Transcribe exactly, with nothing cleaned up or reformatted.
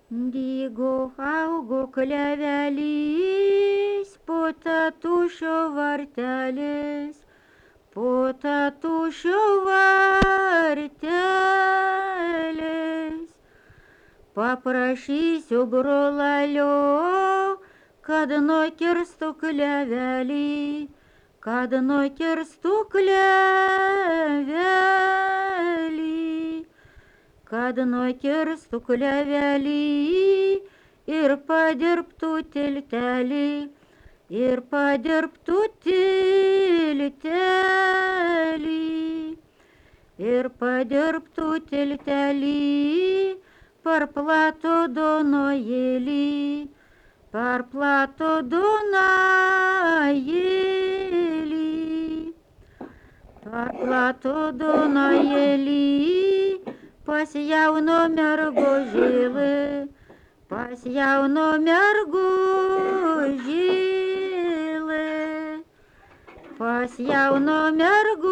Dygo augo klevelys, po tatušio vartelis, po tatušio vartelis. Paprašysiu brolalio, kad nukirstų klevelį, kad nukirstų klevelį, kad nukirstų klevelį ir padirbtų tiltelį, ir padirbtų tiltelį, ir padirbtų tiltelį per platų Dunojėlį, per platų Dunojėlį, per platų Dunojėlį, pas jauno mergužėlį, pas jauno mergužėlį, pas jauno mergužėlį.